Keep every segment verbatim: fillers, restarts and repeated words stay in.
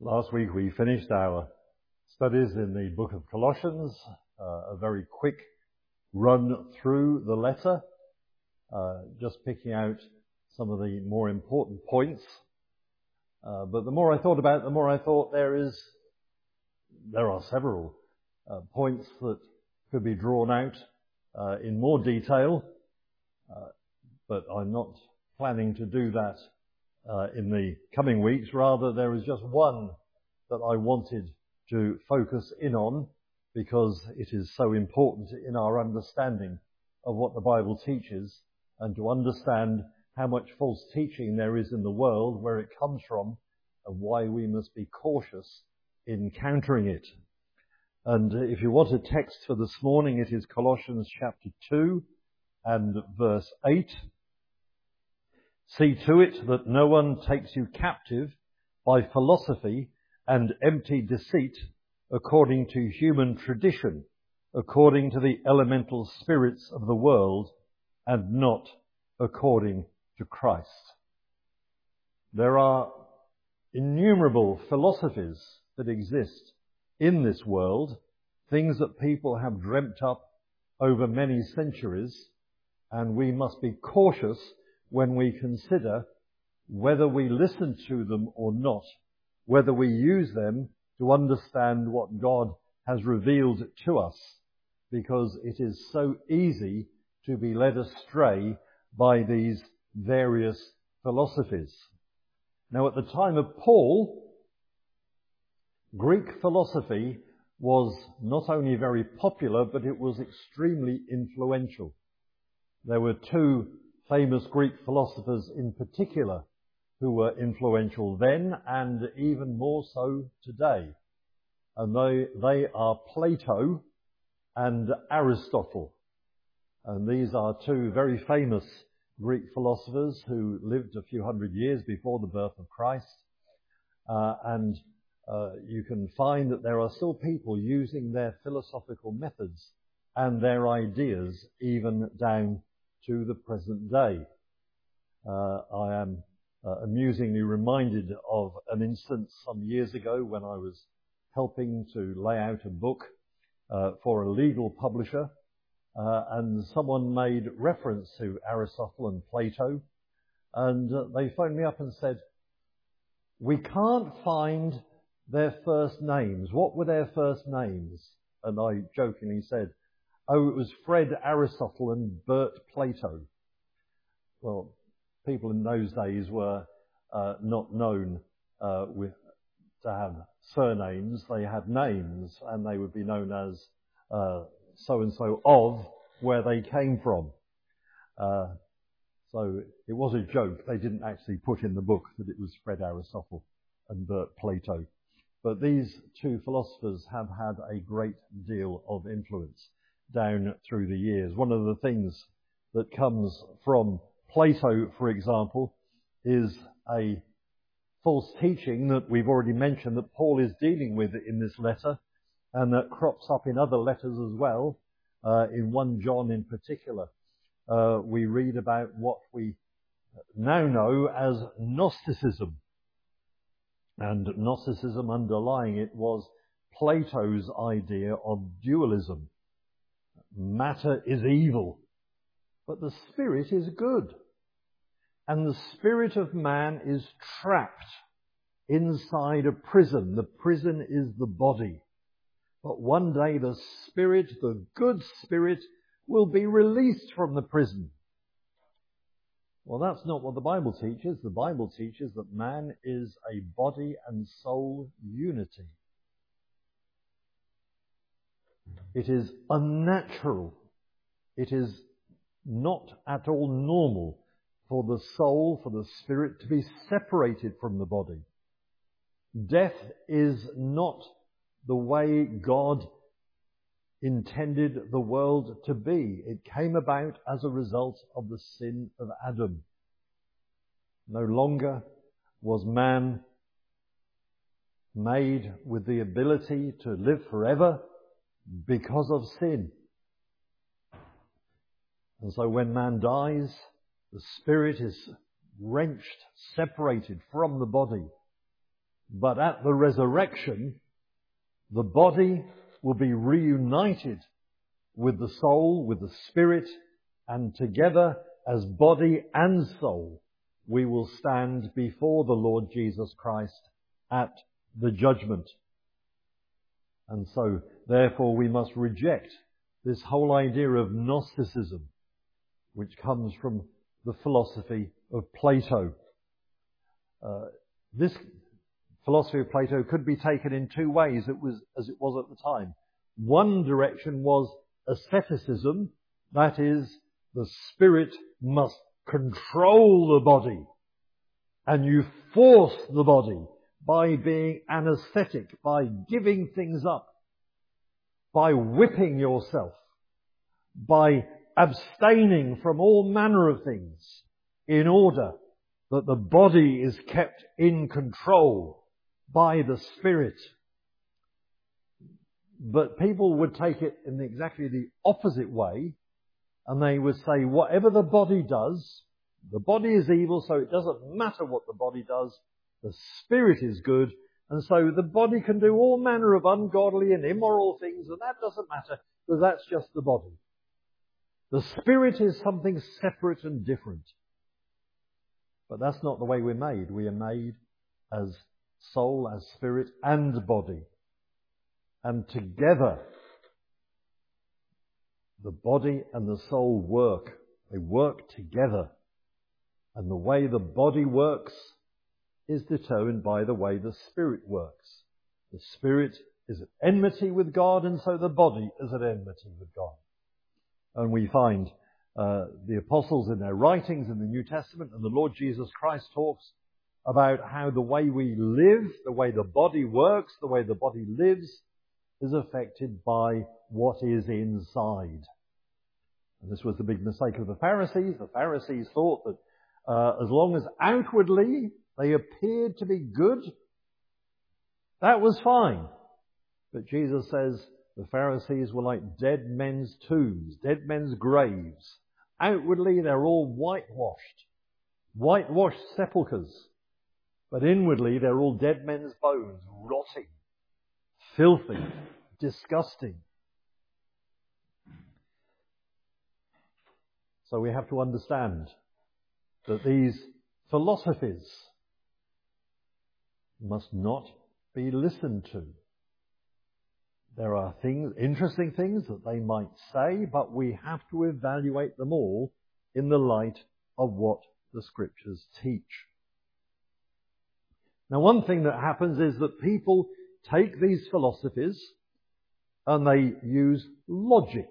Last week we finished our studies in the book of Colossians, uh, a very quick run through the letter, uh, just picking out some of the more important points. Uh, but the more I thought about it, the more I thought there is, there are several uh, points that could be drawn out uh, in more detail, uh, but I'm not planning to do that Uh, in the coming weeks. Rather, there is just one that I wanted to focus in on because it is so important in our understanding of what the Bible teaches and to understand how much false teaching there is in the world, where it comes from, and why we must be cautious in countering it. And if you want a text for this morning, it is Colossians chapter two and verse eight. See to it that no one takes you captive by philosophy and empty deceit, according to human tradition, according to the elemental spirits of the world, and not according to Christ. There are innumerable philosophies that exist in this world, things that people have dreamt up over many centuries, and we must be cautious when we consider whether we listen to them or not, whether we use them to understand what God has revealed to us, because it is so easy to be led astray by these various philosophies. Now, at the time of Paul, Greek philosophy was not only very popular, but it was extremely influential. There were two famous Greek philosophers in particular who were influential then and even more so today. And they, they are Plato and Aristotle. And these are two very famous Greek philosophers who lived a few hundred years before the birth of Christ. Uh, and uh, you can find that there are still people using their philosophical methods and their ideas even down to the present day. Uh, I am uh, amusingly reminded of an instance some years ago when I was helping to lay out a book uh, for a legal publisher, uh, and someone made reference to Aristotle and Plato, and uh, they phoned me up and said, "We can't find their first names. What were their first names?" And I jokingly said, "Oh, it was Fred Aristotle and Bert Plato." Well, people in those days were uh, not known uh, with, to have surnames. They had names, and they would be known as uh, so-and-so of where they came from. Uh, so it was a joke. They didn't actually put in the book that it was Fred Aristotle and Bert Plato. But these two philosophers have had a great deal of influence down through the years. One of the things that comes from Plato, for example, is a false teaching that we've already mentioned that Paul is dealing with in this letter, and that crops up in other letters as well. Uh, in First John in particular, uh, we read about what we now know as Gnosticism. And Gnosticism, underlying it, was Plato's idea of dualism. Matter is evil, but the spirit is good. And the spirit of man is trapped inside a prison. The prison is the body. But one day the spirit, the good spirit, will be released from the prison. Well, that's not what the Bible teaches. The Bible teaches that man is a body and soul unity. It is unnatural. It is not at all normal for the soul, for the spirit to be separated from the body. Death is not the way God intended the world to be. It came about as a result of the sin of Adam. No longer was man made with the ability to live forever because of sin. And so when man dies, the spirit is wrenched, separated from the body. But at the resurrection, the body will be reunited with the soul, with the spirit, and together as body and soul, we will stand before the Lord Jesus Christ at the judgment. And so, therefore, we must reject this whole idea of Gnosticism, which comes from the philosophy of Plato. Uh, this philosophy of Plato could be taken in two ways, it was, as it was at the time. One direction was asceticism, that is, the spirit must control the body, and you force the body by being anesthetic, by giving things up, by whipping yourself, by abstaining from all manner of things in order that the body is kept in control by the Spirit. But people would take it in exactly the opposite way, and they would say, whatever the body does, the body is evil, so it doesn't matter what the body does, the Spirit is good, and so the body can do all manner of ungodly and immoral things, and that doesn't matter, because that's just the body. The Spirit is something separate and different. But that's not the way we're made. We are made as soul, as spirit, and body. And together, the body and the soul work. They work together. And the way the body works is determined by the way the Spirit works. The Spirit is at enmity with God, and so the body is at enmity with God. And we find uh, the apostles in their writings in the New Testament, and the Lord Jesus Christ talks about how the way we live, the way the body works, the way the body lives, is affected by what is inside. And this was the big mistake of the Pharisees. The Pharisees thought that uh, as long as outwardly they appeared to be good, that was fine. But Jesus says the Pharisees were like dead men's tombs, dead men's graves. Outwardly they're all whitewashed, whitewashed sepulchres. But inwardly they're all dead men's bones, rotting, filthy, disgusting. So we have to understand that these philosophies must not be listened to. There are things, interesting things that they might say, but we have to evaluate them all in the light of what the Scriptures teach. Now, one thing that happens is that people take these philosophies and they use logic.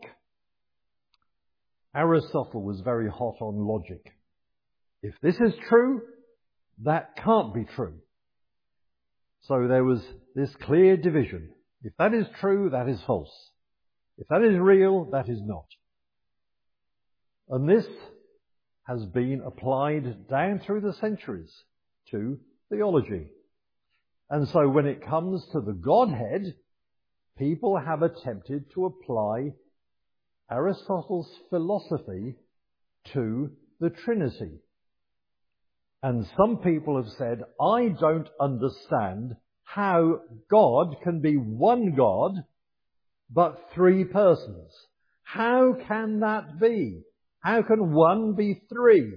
Aristotle was very hot on logic. If this is true, that can't be true. So there was this clear division. If that is true, that is false. If that is real, that is not. And this has been applied down through the centuries to theology. And so when it comes to the Godhead, people have attempted to apply Aristotle's philosophy to the Trinity. And some people have said, I don't understand how God can be one God, but three persons. How can that be? How can one be three?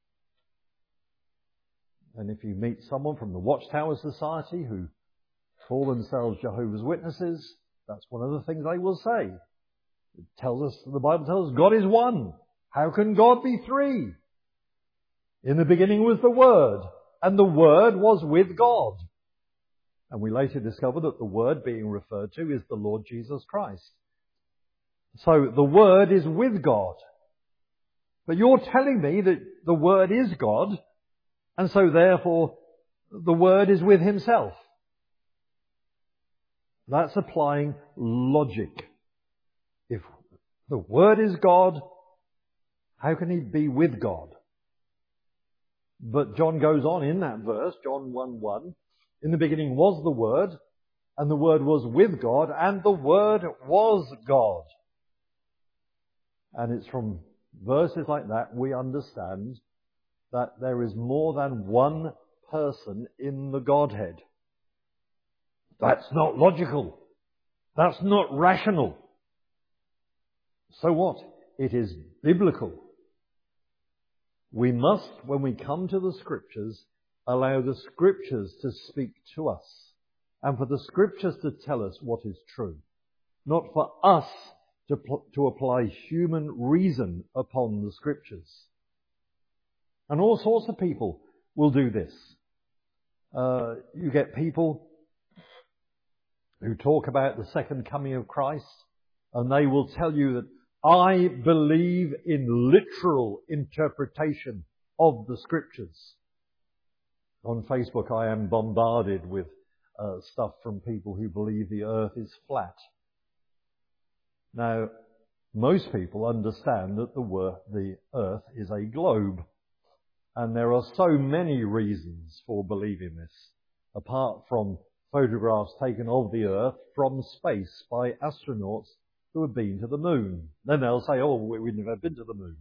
And if you meet someone from the Watchtower Society who call themselves Jehovah's Witnesses, that's one of the things they will say. It tells us, the Bible tells us God is one. How can God be three? In the beginning was the Word, and the Word was with God. And we later discover that the Word being referred to is the Lord Jesus Christ. So the Word is with God. But you're telling me that the Word is God, and so therefore the Word is with Himself. That's applying logic. If the Word is God, how can He be with God? But John goes on in that verse, John one one, in the beginning was the Word, and the Word was with God, and the Word was God. And it's from verses like that we understand that there is more than one person in the Godhead. That's not logical. That's not rational. So what? It is biblical. We must, when we come to the Scriptures, allow the Scriptures to speak to us and for the Scriptures to tell us what is true, not for us to, pl- to apply human reason upon the Scriptures. And all sorts of people will do this. Uh, you get people who talk about the second coming of Christ, and they will tell you that I believe in literal interpretation of the Scriptures. On Facebook, I am bombarded with uh, stuff from people who believe the earth is flat. Now, most people understand that the, wor- the earth is a globe. And there are so many reasons for believing this, apart from photographs taken of the earth from space by astronauts who have been to the moon. Then they'll say, oh, we've never been to the moon.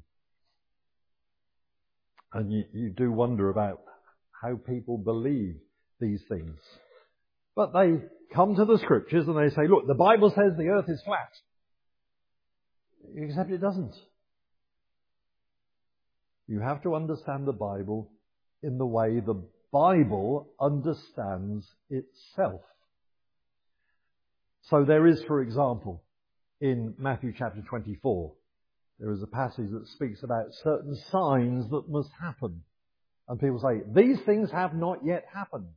And you, you do wonder about how people believe these things. But they come to the Scriptures and they say, look, the Bible says the earth is flat. Except it doesn't. You have to understand the Bible in the way the Bible understands itself. So there is, for example, in Matthew chapter twenty-four, there is a passage that speaks about certain signs that must happen. And people say, these things have not yet happened.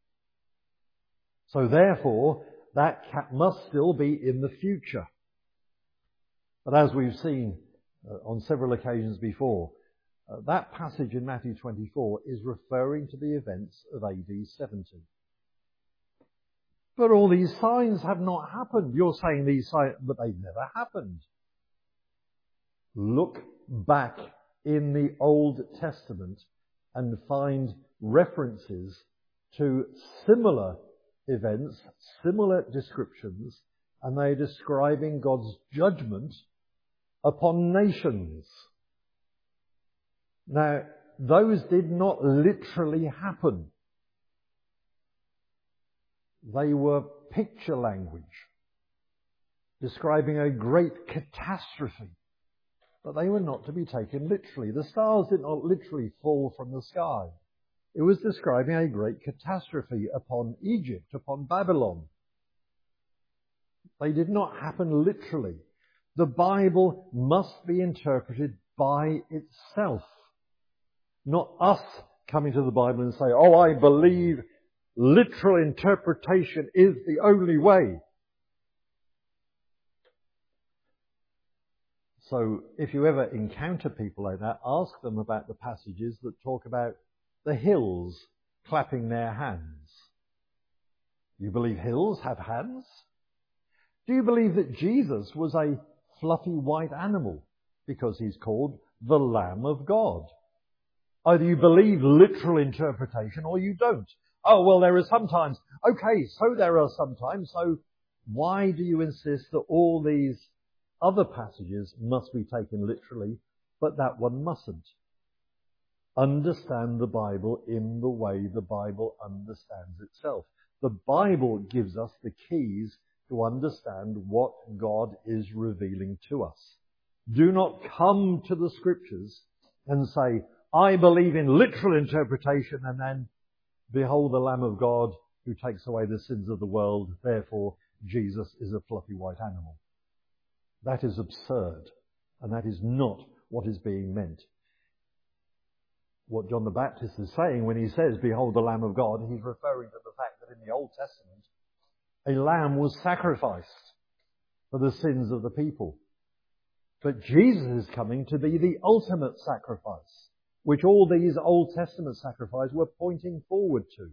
So therefore, that must still be in the future. But as we've seen uh, on several occasions before, uh, that passage in Matthew twenty-four is referring to the events of A D seventy. But all these signs have not happened. You're saying these signs, but they've never happened. Look back in the Old Testament and find references to similar events, similar descriptions, and they're describing God's judgment upon nations. Now, those did not literally happen. They were picture language, describing a great catastrophe. But they were not to be taken literally. The stars did not literally fall from the sky. It was describing a great catastrophe upon Egypt, upon Babylon. They did not happen literally. The Bible must be interpreted by itself. Not us coming to the Bible and say, oh, I believe literal interpretation is the only way. So if you ever encounter people like that, ask them about the passages that talk about the hills clapping their hands. You believe hills have hands? Do you believe that Jesus was a fluffy white animal because he's called the Lamb of God? Either you believe literal interpretation or you don't. Oh, well, there are sometimes. Okay, so there are sometimes. So why do you insist that all these other passages must be taken literally, but that one mustn't? Understand the Bible in the way the Bible understands itself. The Bible gives us the keys to understand what God is revealing to us. Do not come to the Scriptures and say, I believe in literal interpretation, and then, behold the Lamb of God who takes away the sins of the world, therefore Jesus is a fluffy white animal. That is absurd, and that is not what is being meant. What John the Baptist is saying when he says, behold the Lamb of God, he's referring to the fact that in the Old Testament, a lamb was sacrificed for the sins of the people. But Jesus is coming to be the ultimate sacrifice, which all these Old Testament sacrifices were pointing forward to.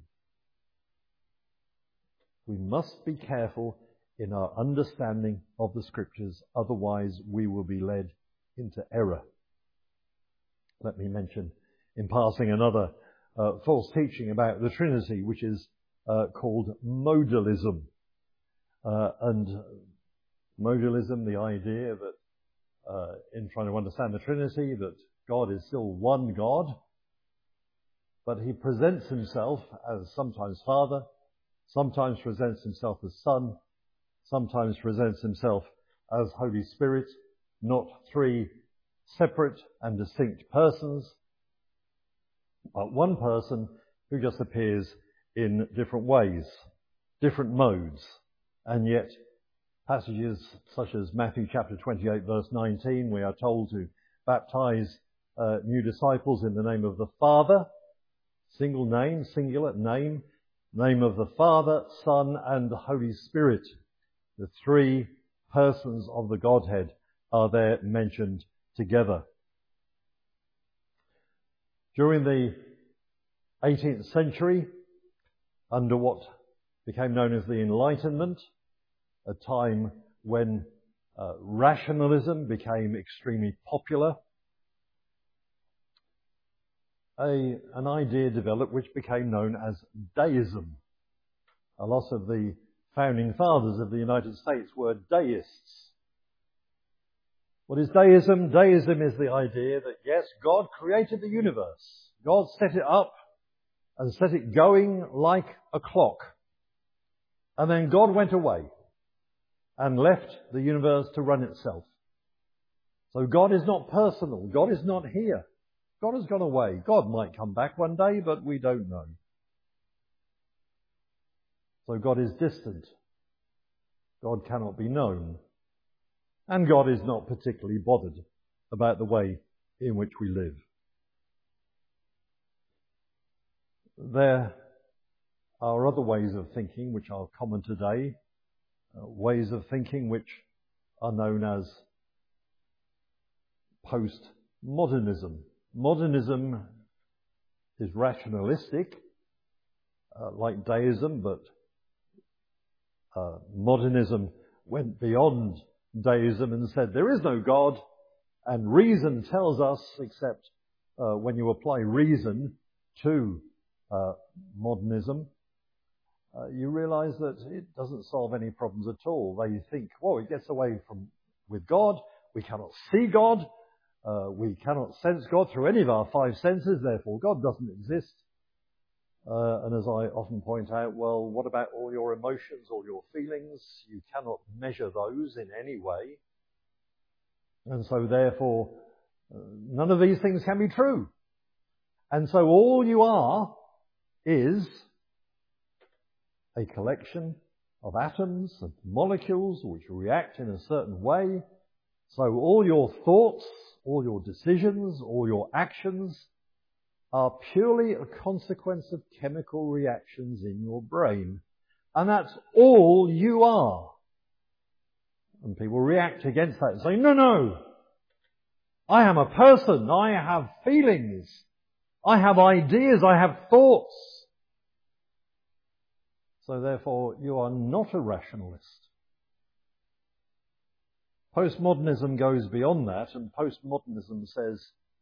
We must be careful in our understanding of the Scriptures, otherwise we will be led into error. Let me mention in passing another uh, false teaching about the Trinity, which is uh, called modalism. Uh, and modalism, the idea that uh, in trying to understand the Trinity, that God is still one God, but he presents himself as sometimes Father, sometimes presents himself as Son, sometimes presents himself as Holy Spirit, not three separate and distinct persons, but one person who just appears in different ways, different modes. And yet, passages such as Matthew chapter twenty-eight verse nineteen, we are told to baptize uh, new disciples in the name of the Father, single name, singular name, name of the Father, Son, and the Holy Spirit. The three persons of the Godhead are there mentioned together. During the eighteenth century, under what became known as the Enlightenment, a time when uh, rationalism became extremely popular, a, an idea developed which became known as deism. A lot of the founding fathers of the United States were deists. What is deism? Deism is the idea that, yes, God created the universe. God set it up and set it going like a clock. And then God went away and left the universe to run itself. So God is not personal. God is not here. God has gone away. God might come back one day, but we don't know. So God is distant. God cannot be known. And God is not particularly bothered about the way in which we live. There are other ways of thinking which are common today, uh, ways of thinking which are known as postmodernism. Modernism is rationalistic, uh, like deism, but uh, modernism went beyond deism and said there is no God, and reason tells us, except uh, when you apply reason to uh, modernism, uh, you realize that it doesn't solve any problems at all. They think, well, it gets away from with God, we cannot see God, uh, we cannot sense God through any of our five senses, therefore God doesn't exist. Uh, and as I often point out, well, what about all your emotions, all your feelings? You cannot measure those in any way. And so therefore, uh, none of these things can be true. And so all you are is a collection of atoms and molecules which react in a certain way. So all your thoughts, all your decisions, all your actions are purely a consequence of chemical reactions in your brain. And that's all you are. And people react against that and say, no, no, I am a person, I have feelings, I have ideas, I have thoughts. So therefore, you are not a rationalist. Postmodernism goes beyond that, and postmodernism says,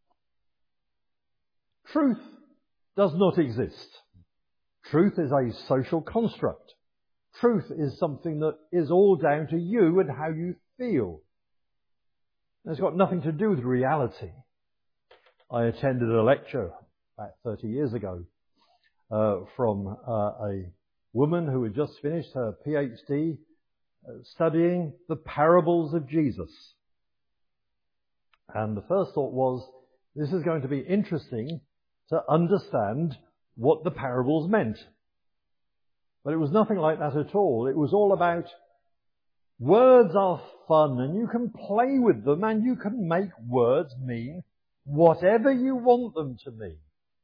truth does not exist. Truth is a social construct. Truth is something that is all down to you and how you feel. It's got nothing to do with reality. I attended a lecture about thirty years ago uh, from uh, a woman who had just finished her PhD uh, studying the parables of Jesus. And the first thought was, this is going to be interesting to understand what the parables meant. But it was nothing like that at all. It was all about words are fun and you can play with them and you can make words mean whatever you want them to mean.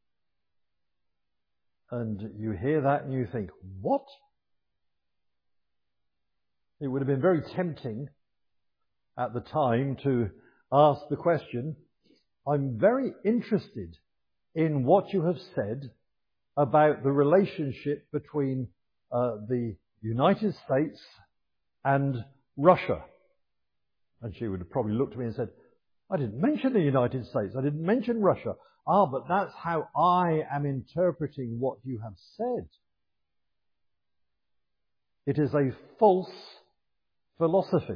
And you hear that and you think, what? It would have been very tempting at the time to ask the question, I'm very interested in what you have said about the relationship between uh, the United States and Russia. And she would have probably looked at me and said, I didn't mention the United States, I didn't mention Russia. Ah, but that's how I am interpreting what you have said. It is a false philosophy.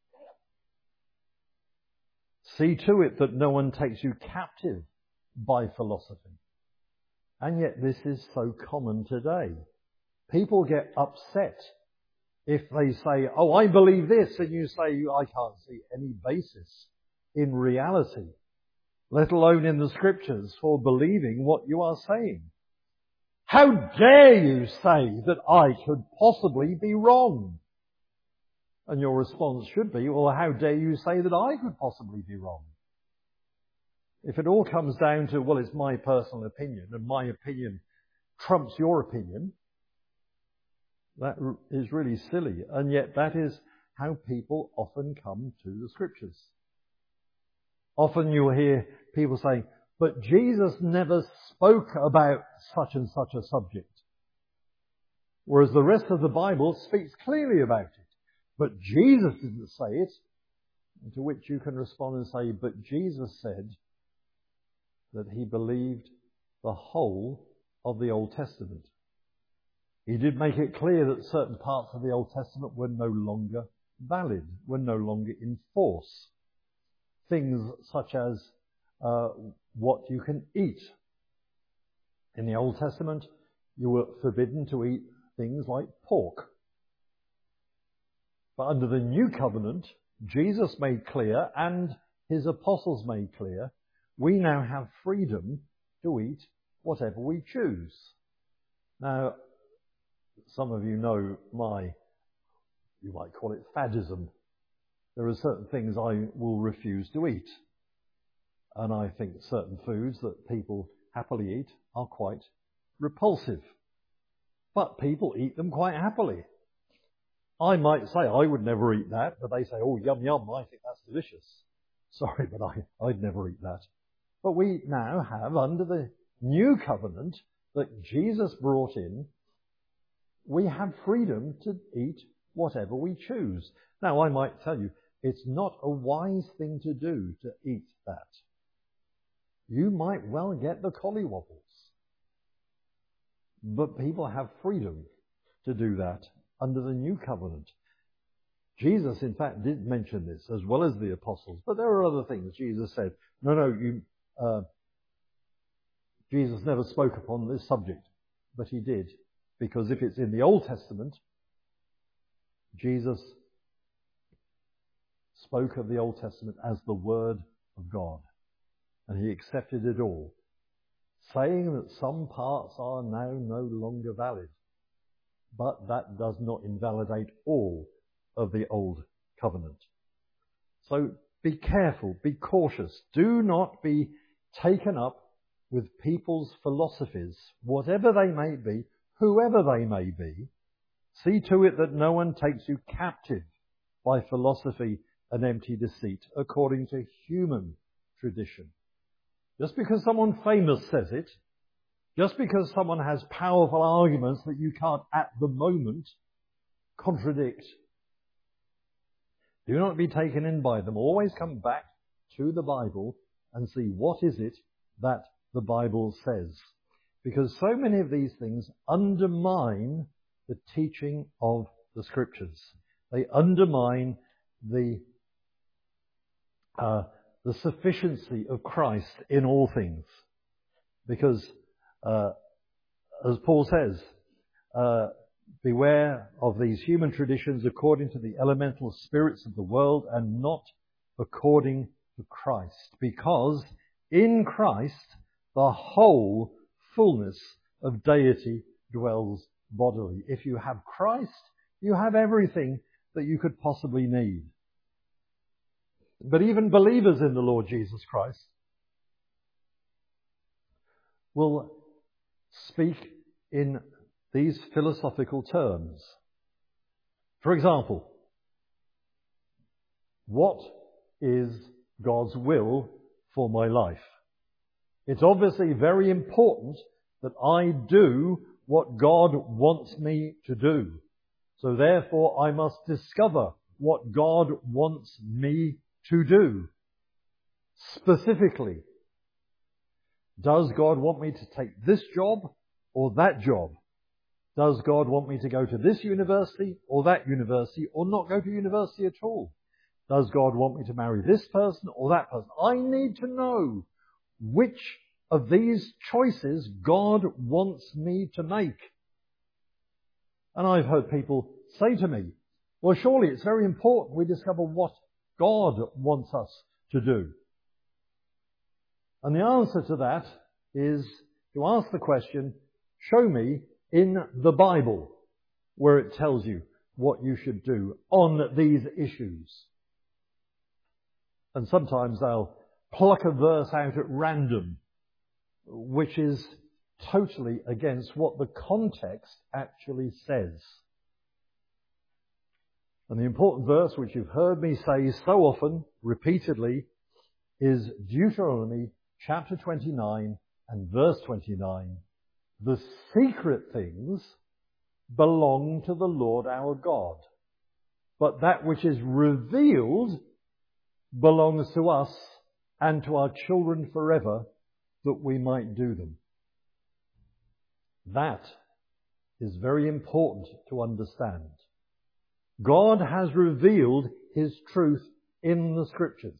See to it that no one takes you captive by philosophy. And yet this is so common today. People get upset if they say, oh, I believe this, and you say, I can't see any basis in reality, let alone in the scriptures, for believing what you are saying. How dare you say that I could possibly be wrong? And your response should be, well, how dare you say that I could possibly be wrong? If it all comes down to, well, it's my personal opinion, and my opinion trumps your opinion, that is really silly. And yet that is how people often come to the scriptures. Often you'll hear people saying, but Jesus never spoke about such and such a subject. Whereas the rest of the Bible speaks clearly about it. But Jesus didn't say it. And to which you can respond and say, but Jesus said that he believed the whole of the Old Testament. He did make it clear that certain parts of the Old Testament were no longer valid, were no longer in force. Things such as uh, what you can eat. In the Old Testament, you were forbidden to eat things like pork. But under the New Covenant, Jesus made clear, and his apostles made clear, we now have freedom to eat whatever we choose. Now, some of you know my, you might call it faddism. There are certain things I will refuse to eat. And I think certain foods that people happily eat are quite repulsive. But people eat them quite happily. I might say I would never eat that, but they say, oh, yum, yum, I think that's delicious. Sorry, but I, I'd never eat that. But we now have, under the New Covenant that Jesus brought in, we have freedom to eat whatever we choose. Now, I might tell you, it's not a wise thing to do to eat that. You might well get the collywobbles. But people have freedom to do that under the New Covenant. Jesus, in fact, did mention this, as well as the apostles. But there are other things. Jesus said, no, no, you, uh, Jesus never spoke upon this subject. But he did. Because if it's in the Old Testament, Jesus spoke of the Old Testament as the Word of God. And he accepted it all, saying that some parts are now no longer valid. But that does not invalidate all of the Old Covenant. So be careful, be cautious. Do not be taken up with people's philosophies, whatever they may be, whoever they may be. See to it that no one takes you captive by philosophy and empty deceit, according to human tradition. Just because someone famous says it, just because someone has powerful arguments that you can't at the moment contradict, do not be taken in by them. Always come back to the Bible and see what is it that the Bible says. Because so many of these things undermine the teaching of the Scriptures. They undermine the uh, the sufficiency of Christ in all things. Because, uh, as Paul says, uh, beware of these human traditions according to the elemental spirits of the world and not according to Christ. Because in Christ the whole fullness of deity dwells bodily. If you have Christ, you have everything that you could possibly need. But even believers in the Lord Jesus Christ will speak in these philosophical terms. For example, what is God's will for my life? It's obviously very important that I do what God wants me to do. So therefore I must discover what God wants me to do. Specifically, does God want me to take this job or that job? Does God want me to go to this university or that university, or not go to university at all? Does God want me to marry this person or that person? I need to know which of these choices God wants me to make. And I've heard people say to me, well, surely it's very important we discover what God wants us to do. And the answer to that is to ask the question, show me in the Bible where it tells you what you should do on these issues. And sometimes they'll pluck a verse out at random, which is totally against what the context actually says. And the important verse, which you've heard me say so often, repeatedly, is Deuteronomy chapter twenty-nine and verse twenty-nine. The secret things belong to the Lord our God, but that which is revealed belongs to us and to our children forever, that we might do them. That is very important to understand. God has revealed His truth in the Scriptures.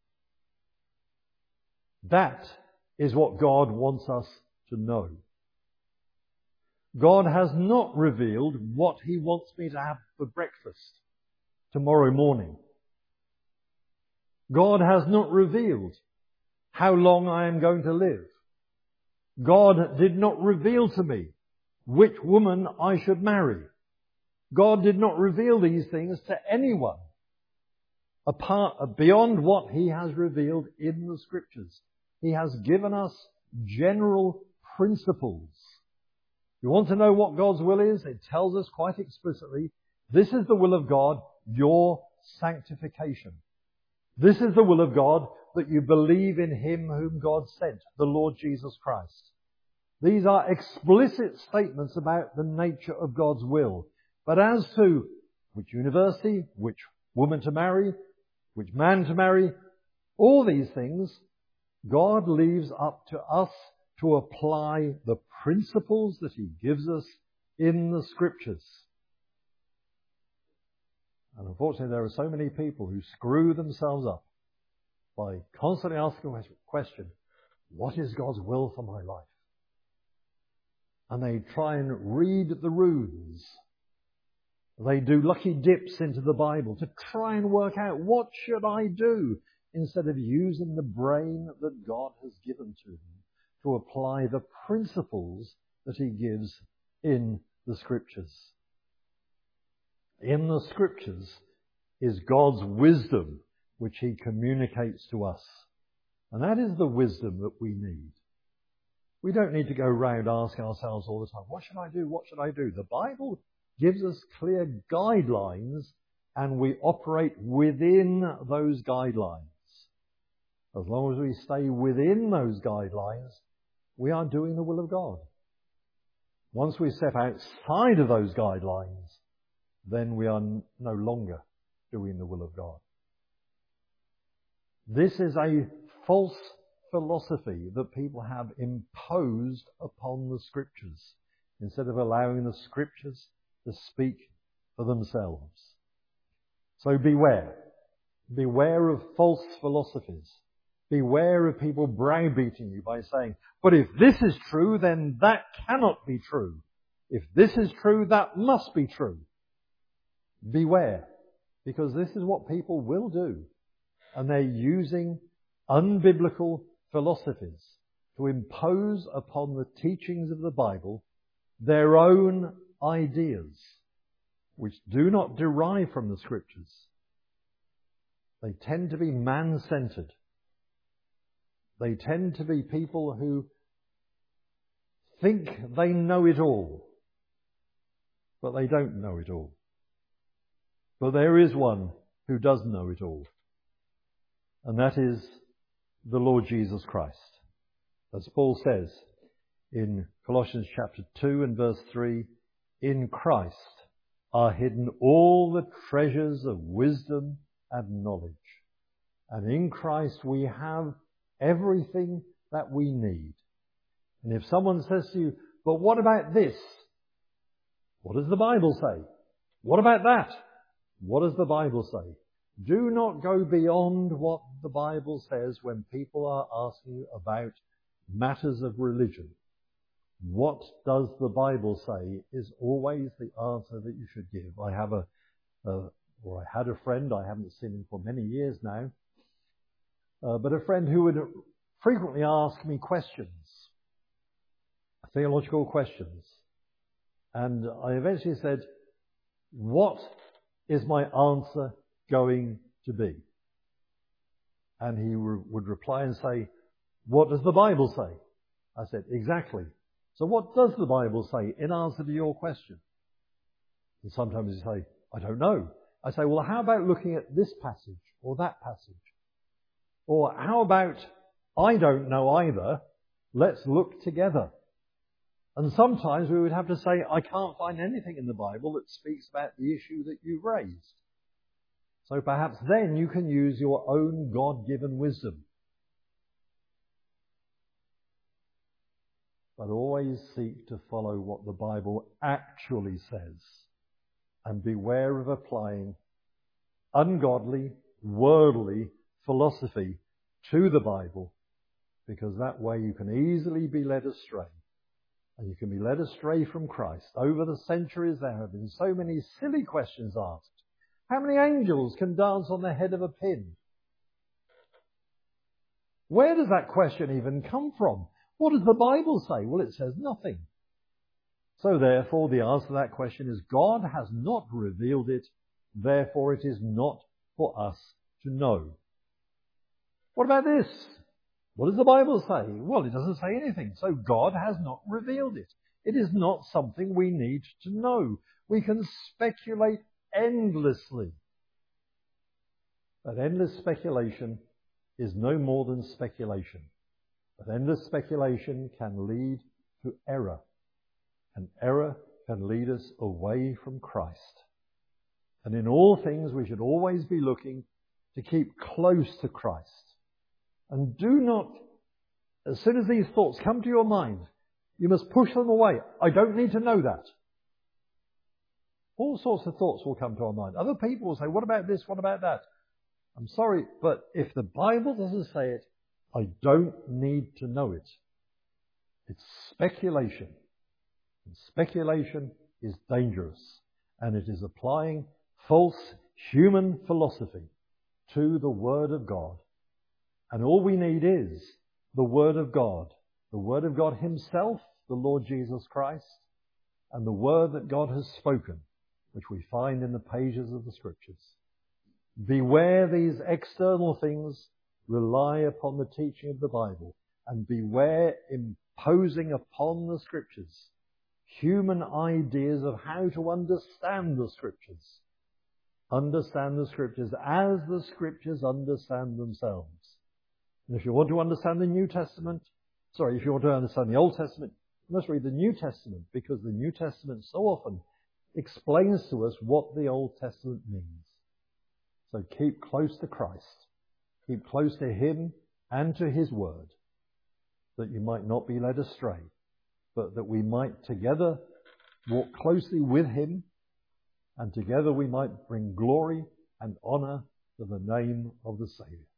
That is what God wants us to know. God has not revealed what He wants me to have for breakfast tomorrow morning. God has not revealed how long I am going to live. God did not reveal to me which woman I should marry. God did not reveal these things to anyone apart, beyond what He has revealed in the Scriptures. He has given us general principles. You want to know what God's will is? It tells us quite explicitly, this is the will of God, your sanctification. This is the will of God, that you believe in Him whom God sent, the Lord Jesus Christ. These are explicit statements about the nature of God's will. But as to which university, which woman to marry, which man to marry, all these things, God leaves up to us to apply the principles that He gives us in the Scriptures. And unfortunately, there are so many people who screw themselves up by constantly asking the question, what is God's will for my life? And they try and read the runes. They do lucky dips into the Bible to try and work out, what should I do? Instead of using the brain that God has given to them to apply the principles that He gives in the Scriptures. In the Scriptures is God's wisdom, which He communicates to us. And that is the wisdom that we need. We don't need to go round asking ourselves all the time, what should I do? What should I do? The Bible gives us clear guidelines, and we operate within those guidelines. As long as we stay within those guidelines, we are doing the will of God. Once we step outside of those guidelines, then we are no longer doing the will of God. This is a false philosophy that people have imposed upon the Scriptures, instead of allowing the Scriptures to speak for themselves. So beware. Beware of false philosophies. Beware of people browbeating you by saying, but if this is true, then that cannot be true. If this is true, that must be true. Beware, because this is what people will do. And they're using unbiblical philosophies to impose upon the teachings of the Bible their own ideas, which do not derive from the Scriptures. They tend to be man-centered. They tend to be people who think they know it all, but they don't know it all. But there is one who does know it all, and that is the Lord Jesus Christ. As Paul says in Colossians chapter two and verse three, in Christ are hidden all the treasures of wisdom and knowledge. And in Christ we have everything that we need. And if someone says to you, but what about this? What does the Bible say? What about that? What does the Bible say? Do not go beyond what the Bible says when people are asking you about matters of religion. what does the Bible say is always the answer that you should give. I have a, a or I had a friend, I haven't seen him for many years now, uh, but a friend who would frequently ask me questions, theological questions. And I eventually said, what is my answer going to be? And he re- would reply and say, what does the Bible say? I said, exactly. So what does the Bible say in answer to your question? And sometimes you say, I don't know. I say, well, how about looking at this passage or that passage? Or how about, I don't know either, let's look together. And sometimes we would have to say, I can't find anything in the Bible that speaks about the issue that you've raised. So perhaps then you can use your own God-given wisdom. But always seek to follow what the Bible actually says. And beware of applying ungodly, worldly philosophy to the Bible, because that way you can easily be led astray. And you can be led astray from Christ. Over the centuries there have been so many silly questions asked. How many angels can dance on the head of a pin? Where does that question even come from? What does the Bible say? Well, it says nothing. So therefore, the answer to that question is God has not revealed it, therefore it is not for us to know. What about this? What does the Bible say? Well, it doesn't say anything. So God has not revealed it. It is not something we need to know. We can speculate endlessly. But endless speculation is no more than speculation. But endless speculation can lead to error. And error can lead us away from Christ. And in all things we should always be looking to keep close to Christ. And do not, as soon as these thoughts come to your mind, you must push them away. I don't need to know that. All sorts of thoughts will come to our mind. Other people will say, what about this? What about that? I'm sorry, but if the Bible doesn't say it, I don't need to know it. It's speculation. And speculation is dangerous. And it is applying false human philosophy to the Word of God. And all we need is the Word of God. The Word of God Himself, the Lord Jesus Christ, and the Word that God has spoken, which we find in the pages of the Scriptures. Beware these external things. Rely upon the teaching of the Bible. And beware imposing upon the Scriptures human ideas of how to understand the Scriptures. Understand the Scriptures as the Scriptures understand themselves. And if you want to understand the New Testament, sorry, if you want to understand the Old Testament, you must read the New Testament, because the New Testament so often explains to us what the Old Testament means. So keep close to Christ. Keep close to Him and to His Word, that you might not be led astray, but that we might together walk closely with Him, and together we might bring glory and honour to the name of the Saviour.